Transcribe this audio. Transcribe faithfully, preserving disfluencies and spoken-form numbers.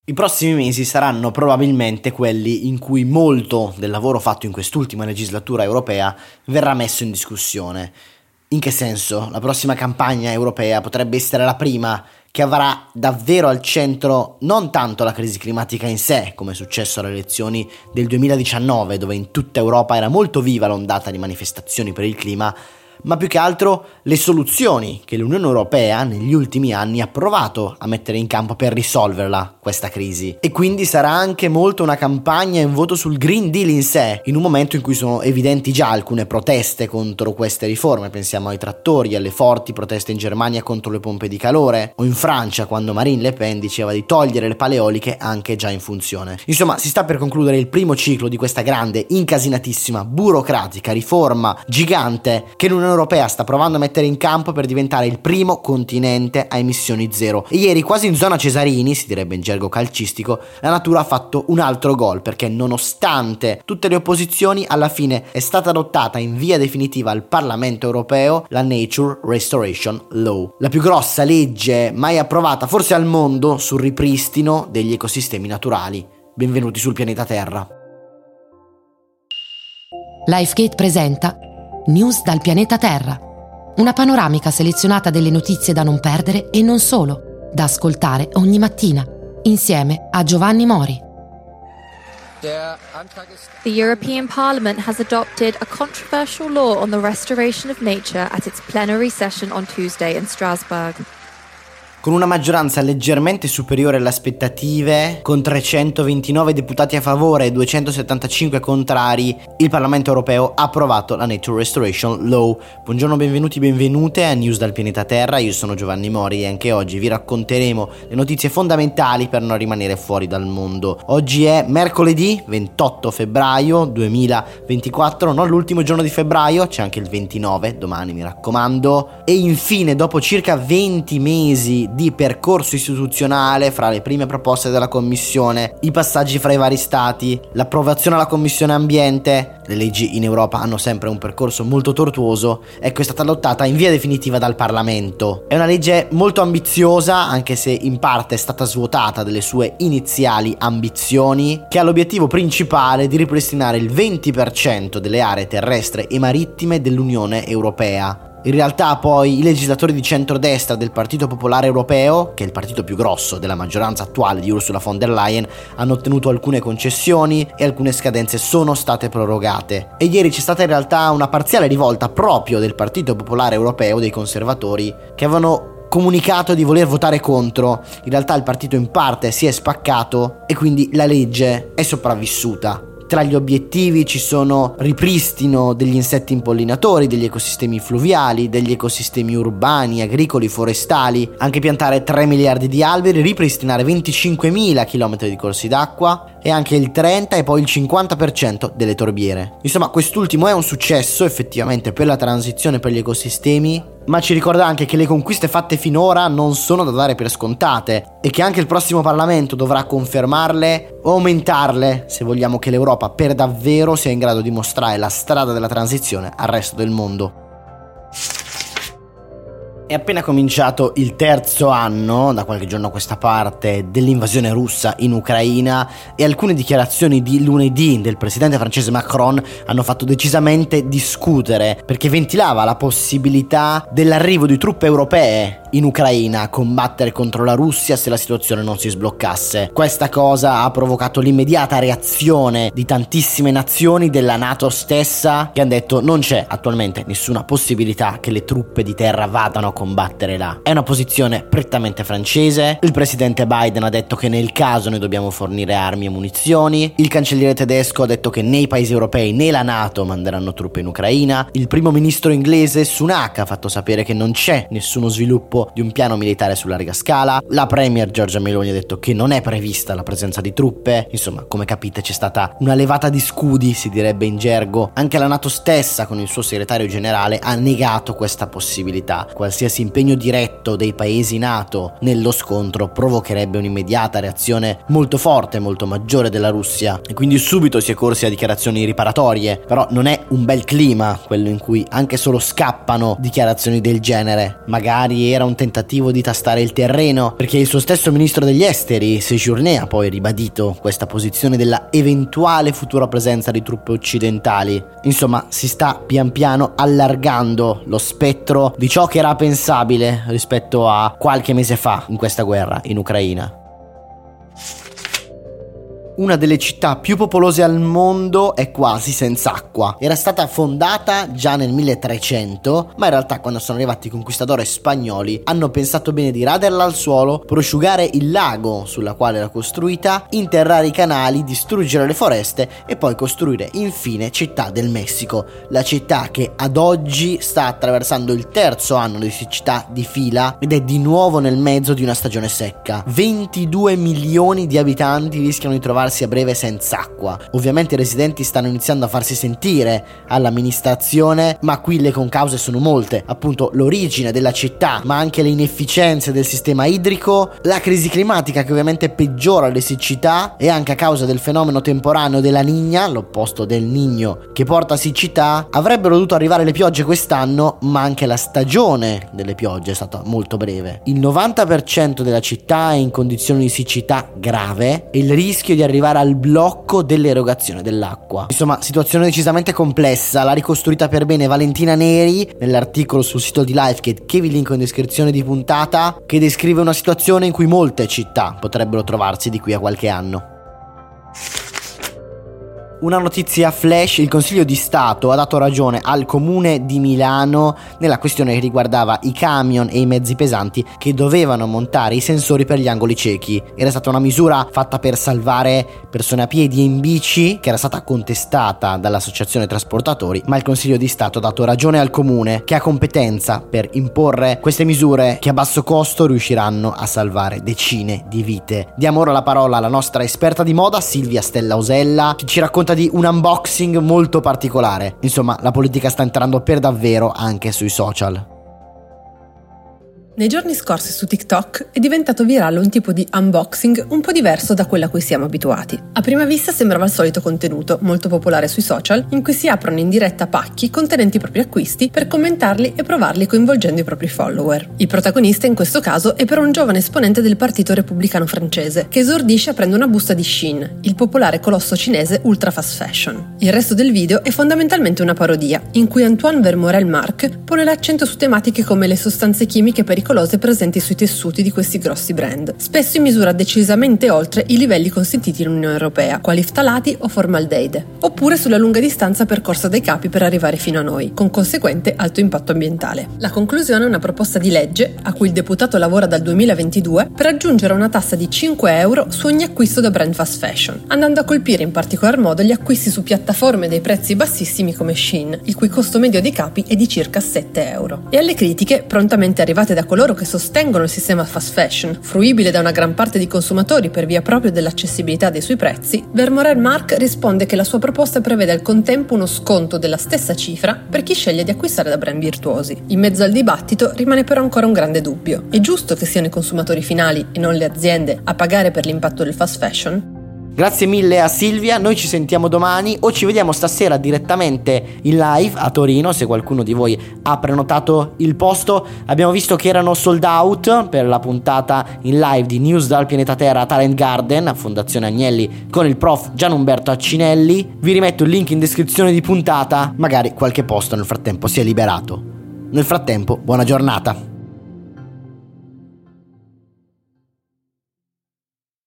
I prossimi mesi saranno probabilmente quelli in cui molto del lavoro fatto in quest'ultima legislatura europea verrà messo in discussione. In che senso? La prossima campagna europea potrebbe essere la prima che avrà davvero al centro non tanto la crisi climatica in sé, come è successo alle elezioni del duemiladiciannove, dove in tutta Europa era molto viva l'ondata di manifestazioni per il clima, ma più che altro le soluzioni che l'Unione Europea negli ultimi anni ha provato a mettere in campo per risolverla, questa crisi. E quindi sarà anche molto una campagna in voto sul Green Deal in sé, in un momento in cui sono evidenti già alcune proteste contro queste riforme. Pensiamo ai trattori, alle forti proteste in Germania contro le pompe di calore, o in Francia quando Marine Le Pen diceva di togliere le pale eoliche anche già in funzione. Insomma, si sta per concludere il primo ciclo di questa grande, incasinatissima, burocratica riforma gigante che l'Unione Europea sta provando a mettere in campo per diventare il primo continente a emissioni zero. E ieri, quasi in zona Cesarini, si direbbe in gergo calcistico, la natura ha fatto un altro gol, perché nonostante tutte le opposizioni, alla fine è stata adottata in via definitiva al Parlamento Europeo la Nature Restoration Law, la più grossa legge mai approvata forse al mondo sul ripristino degli ecosistemi naturali. Benvenuti sul pianeta Terra. Lifegate presenta News dal pianeta Terra, una panoramica selezionata delle notizie da non perdere e non solo, da ascoltare ogni mattina, insieme a Giovanni Mori. The European Parliament has adopted a controversial law on the restoration of nature at its plenary session on Tuesday in Strasbourg. Con una maggioranza leggermente superiore alle aspettative, con trecentoventinove deputati a favore e duecentosettantacinque contrari, il Parlamento Europeo ha approvato la Nature Restoration Law. Buongiorno, benvenuti, benvenute a News dal pianeta Terra. Io sono Giovanni Mori e anche oggi vi racconteremo le notizie fondamentali per non rimanere fuori dal mondo. Oggi è mercoledì ventotto febbraio duemilaventiquattro, non l'ultimo giorno di febbraio, c'è anche il ventinove, domani mi raccomando. E infine, dopo circa venti mesi di percorso istituzionale fra le prime proposte della Commissione, i passaggi fra i vari stati, l'approvazione alla Commissione Ambiente, le leggi in Europa hanno sempre un percorso molto tortuoso, ecco, è stata adottata in via definitiva dal Parlamento. È una legge molto ambiziosa, anche se in parte è stata svuotata delle sue iniziali ambizioni, che ha l'obiettivo principale di ripristinare il venti per cento delle aree terrestri e marittime dell'Unione Europea. In realtà poi i legislatori di centrodestra del Partito Popolare Europeo, che è il partito più grosso della maggioranza attuale di Ursula von der Leyen, hanno ottenuto alcune concessioni e alcune scadenze sono state prorogate. E ieri c'è stata in realtà una parziale rivolta proprio del Partito Popolare Europeo, dei conservatori, che avevano comunicato di voler votare contro. In realtà il partito in parte si è spaccato e quindi la legge è sopravvissuta. Tra gli obiettivi ci sono ripristino degli insetti impollinatori, degli ecosistemi fluviali, degli ecosistemi urbani, agricoli, forestali, anche piantare tre miliardi di alberi, ripristinare venticinquemila chilometri di corsi d'acqua e anche il trenta e poi il cinquanta per cento delle torbiere. Insomma, quest'ultimo è un successo effettivamente per la transizione per gli ecosistemi, ma ci ricorda anche che le conquiste fatte finora non sono da dare per scontate e che anche il prossimo Parlamento dovrà confermarle o aumentarle se vogliamo che l'Europa per davvero sia in grado di mostrare la strada della transizione al resto del mondo. È appena cominciato il terzo anno, da qualche giorno a questa parte, dell'invasione russa in Ucraina e alcune dichiarazioni di lunedì del presidente francese Macron hanno fatto decisamente discutere, perché ventilava la possibilità dell'arrivo di truppe europee in Ucraina a combattere contro la Russia se la situazione non si sbloccasse. Questa cosa ha provocato l'immediata reazione di tantissime nazioni, della NATO stessa, che hanno detto non c'è attualmente nessuna possibilità che le truppe di terra vadano a combattere là. È una posizione prettamente francese. Il presidente Biden ha detto che nel caso noi dobbiamo fornire armi e munizioni. Il cancelliere tedesco ha detto che né i paesi europei né la NATO manderanno truppe in Ucraina. Il primo ministro inglese Sunak ha fatto sapere che non c'è nessuno sviluppo di un piano militare su larga scala. La premier Giorgia Meloni ha detto che non è prevista la presenza di truppe. Insomma, come capite c'è stata una levata di scudi, si direbbe in gergo. Anche la NATO stessa, con il suo segretario generale, ha negato questa possibilità. Qualsiasi qualsiasi impegno diretto dei paesi NATO nello scontro provocherebbe un'immediata reazione molto forte, molto maggiore della Russia, e quindi subito si è corsi a dichiarazioni riparatorie. Però non è un bel clima quello in cui anche solo scappano dichiarazioni del genere. Magari era un tentativo di tastare il terreno, perché il suo stesso ministro degli esteri Séjourné ha poi ribadito questa posizione della eventuale futura presenza di truppe occidentali. Insomma, si sta pian piano allargando lo spettro di ciò che era pensabile rispetto a qualche mese fa in questa guerra in Ucraina. Una delle città più popolose al mondo è quasi senza acqua. Era stata fondata già nel milletrecento, ma in realtà quando sono arrivati i conquistadores spagnoli hanno pensato bene di raderla al suolo, prosciugare il lago sulla quale era costruita, interrare i canali, distruggere le foreste e poi costruire infine Città del Messico, la città che ad oggi sta attraversando il terzo anno di siccità di fila ed è di nuovo nel mezzo di una stagione secca. ventidue milioni di abitanti rischiano di trovarsi a breve senza acqua. Ovviamente i residenti stanno iniziando a farsi sentire all'amministrazione, ma qui le concause sono molte, appunto l'origine della città, ma anche le inefficienze del sistema idrico, la crisi climatica che ovviamente peggiora le siccità, e anche a causa del fenomeno temporaneo della Niña, l'opposto del Niño che porta siccità. Avrebbero dovuto arrivare le piogge quest'anno, ma anche la stagione delle piogge è stata molto breve. Il novanta per cento della città è in condizioni di siccità grave e il rischio di arrivare al blocco dell'erogazione dell'acqua. Insomma, situazione decisamente complessa. L'ha ricostruita per bene Valentina Neri nell'articolo sul sito di Lifegate, che vi linko in descrizione di puntata, che descrive una situazione in cui molte città potrebbero trovarsi di qui a qualche anno. Una notizia flash: il Consiglio di Stato ha dato ragione al Comune di Milano nella questione che riguardava i camion e i mezzi pesanti che dovevano montare i sensori per gli angoli ciechi. Era stata una misura fatta per salvare persone a piedi e in bici, che era stata contestata dall'associazione trasportatori, ma il Consiglio di Stato ha dato ragione al Comune, che ha competenza per imporre queste misure che a basso costo riusciranno a salvare decine di vite. Diamo ora la parola alla nostra esperta di moda Silvia Stella Osella, che ci racconta di un unboxing molto particolare. Insomma, la politica sta entrando per davvero anche sui social. Nei giorni scorsi su TikTok è diventato virale un tipo di unboxing un po' diverso da quello a cui siamo abituati. A prima vista sembrava il solito contenuto, molto popolare sui social, in cui si aprono in diretta pacchi contenenti i propri acquisti per commentarli e provarli coinvolgendo i propri follower. Il protagonista in questo caso è però un giovane esponente del partito repubblicano francese, che esordisce aprendo una busta di Shein, il popolare colosso cinese ultra fast fashion. Il resto del video è fondamentalmente una parodia, in cui Antoine Vermorel-Marc pone l'accento su tematiche come le sostanze chimiche pericolose presenti sui tessuti di questi grossi brand, spesso in misura decisamente oltre i livelli consentiti nell'Unione Europea, quali ftalati o formaldeide, oppure sulla lunga distanza percorsa dai capi per arrivare fino a noi, con conseguente alto impatto ambientale. La conclusione è una proposta di legge, a cui il deputato lavora dal duemilaventidue, per aggiungere una tassa di cinque euro su ogni acquisto da brand fast fashion, andando a colpire in particolar modo gli acquisti su piattaforme dei prezzi bassissimi come Shein, il cui costo medio dei capi è di circa sette euro. E alle critiche, prontamente arrivate da coloro che sostengono il sistema fast fashion, fruibile da una gran parte di consumatori per via proprio dell'accessibilità dei suoi prezzi, Vermorel-Marc risponde che la sua proposta prevede al contempo uno sconto della stessa cifra per chi sceglie di acquistare da brand virtuosi. In mezzo al dibattito rimane però ancora un grande dubbio. È giusto che siano i consumatori finali e non le aziende a pagare per l'impatto del fast fashion? Grazie mille a Silvia, noi ci sentiamo domani o ci vediamo stasera direttamente in live a Torino, se qualcuno di voi ha prenotato il posto. Abbiamo visto che erano sold out per la puntata in live di News dal pianeta Terra a Talent Garden, a Fondazione Agnelli, con il prof Gianumberto Accinelli. Vi rimetto il link in descrizione di puntata, magari qualche posto nel frattempo si è liberato. Nel frattempo, buona giornata.